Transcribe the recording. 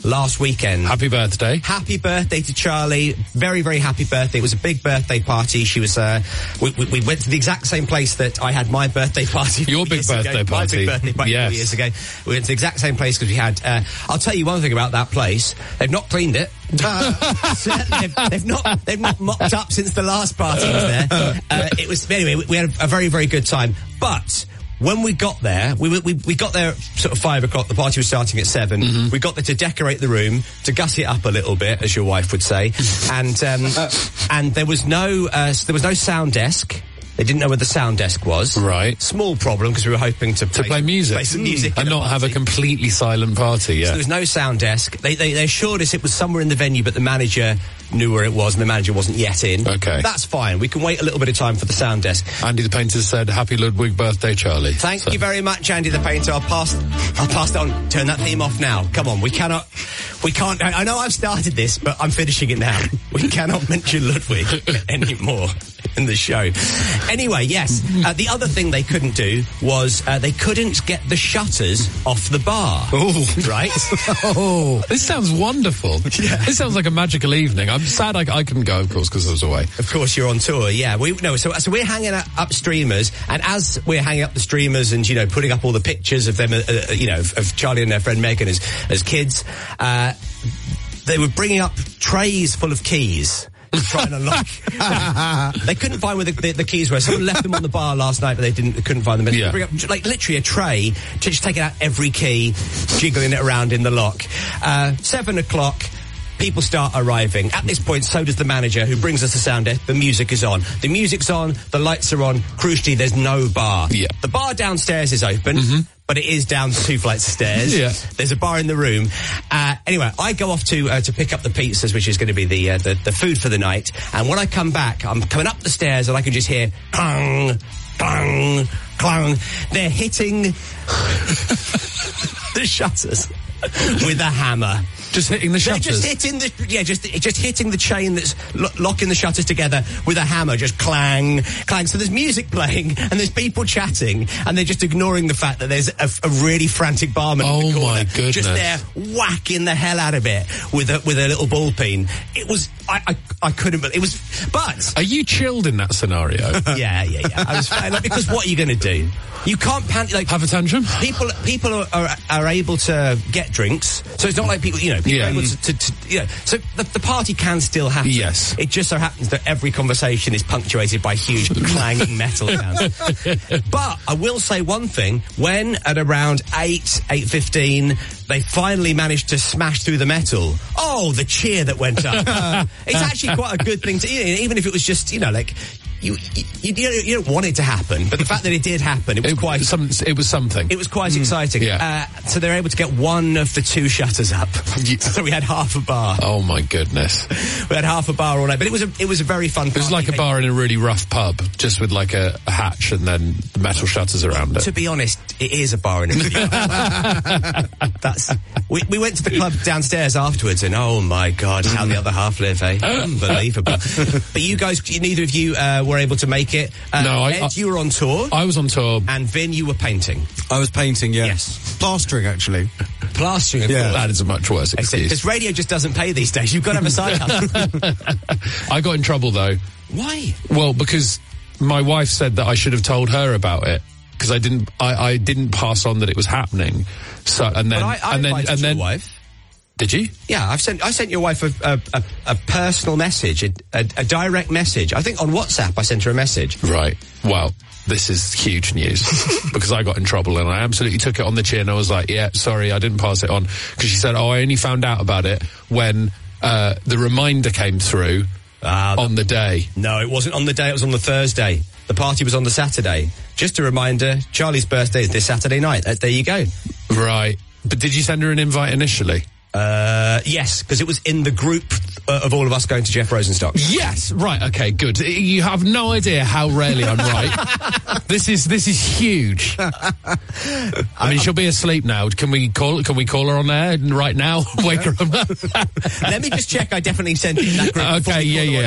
last weekend. Happy birthday. Happy birthday to Charlie. Very, very happy birthday. It was a big birthday party. She was, we went to the exact same place that I had my birthday party. Your big birthday party. My big birthday party 4 years ago. We went to the exact same place because we had, I'll tell you one thing about that place. They've not cleaned it. They've not mopped up since the last party was there. Anyway, we had a very, very good time. But when we got there, we got there sort of 5 o'clock. The party was starting at 7. Mm-hmm. We got there to decorate the room, to gussy it up a little bit, as your wife would say. And there was no sound desk. They didn't know where the sound desk was. Right. Small problem, because we were hoping to play music. Play some music. And not have a completely silent party, yeah. So there was no sound desk. They assured us it was somewhere in the venue, but the manager knew where it was, and the manager wasn't yet in. Okay. That's fine. We can wait a little bit of time for the sound desk. Andy the Painter said, Happy Ludwig birthday, Charlie. Thank you very much, Andy the Painter. I'll pass it on. Turn that theme off now. Come on, we can't, I know I've started this, but I'm finishing it now. We cannot mention Ludwig anymore in the show. Anyway, yes, the other thing they couldn't do was they couldn't get the shutters off the bar. Oh, right? Oh, this sounds wonderful. Yeah. This sounds like a magical evening. I'm sad I couldn't go, of course, because I was away. Of course, you're on tour, yeah. So we're hanging up streamers, and as we're hanging up the streamers and, putting up all the pictures of them, of Charlie and their friend Megan as kids, they were bringing up trays full of keys to try and unlock. They couldn't find where the keys were. Someone left them on the bar last night, but they couldn't find them. Yeah. Bring up, literally a tray, to just taking out every key, jiggling it around in the lock. 7 o'clock. People start arriving. At this point, so does the manager, who brings us the sound desk. The music is on. The music's on. The lights are on. Crucially, there's no bar. Yeah. The bar downstairs is open, but it is down 2 flights of stairs. Yeah. There's a bar in the room. Anyway, I go off to pick up the pizzas, which is going to be the food for the night. And when I come back, I'm coming up the stairs, and I can just hear clang, clang, clang. They're hitting the shutters with a hammer. Just hitting the shutters? Just hitting the chain that's locking the shutters together with a hammer, just clang, clang. So there's music playing, and there's people chatting, and they're just ignoring the fact that there's a really frantic barman in the corner. Oh my goodness. Just there whacking the hell out of it with a little ball peen. It was, I couldn't believe it was, but... Are you chilled in that scenario? Yeah. I was fine, because what are you going to do? You can't have a tantrum? People are able to get drinks, so it's not like people are able to so the party can still happen. Yes. It just so happens that every conversation is punctuated by huge clanging metal sounds. But I will say one thing, when at around 8:15 they finally managed to smash through the metal, the cheer that went up. It's actually quite a good thing to, even if it was just, you don't want it to happen, but the fact that it did happen, it was something. It was quite exciting. Yeah. So they're able to get one of the 2 shutters up. So we had half a bar. Oh my goodness. We had half a bar all night, but it was a very fun. It was like a bar in a really rough pub, just with like a hatch and then the metal shutters around it. To be honest, it is a bar in a we went to the club downstairs afterwards, and oh my God, how the other half live, eh? Unbelievable. But you guys, neither of you were able to make it. No, Ed, you were on tour. I was on tour. And Vin, you were painting. I was painting, yeah. Yes. Plastering, actually. Plastering, yeah. That is a much worse excuse. Because radio just doesn't pay these days. You've got to have a side hustle. I got in trouble, though. Why? Well, because my wife said that I should have told her about it, because I didn't pass on that it was happening. So and then your wife. Did you? Yeah, I sent your wife a personal message, a direct message. I think on WhatsApp I sent her a message. Right. Well, this is huge news because I got in trouble and I absolutely took it on the chin. I was like, yeah, sorry, I didn't pass it on, because she said, I only found out about it when the reminder came through on the day. No, it wasn't on the day. It was on the Thursday. The party was on the Saturday. Just a reminder, Charlie's birthday is this Saturday night. There you go. Right. But did you send her an invite initially? Yes, because it was in the group of all of us going to Jeff Rosenstock. Yes, right, okay, good. You have no idea how rarely I'm right. This is huge. I mean, she'll be asleep now. Can we call her on air right now? Wake her up. Let me just check. I definitely sent it in that group. Okay, yeah.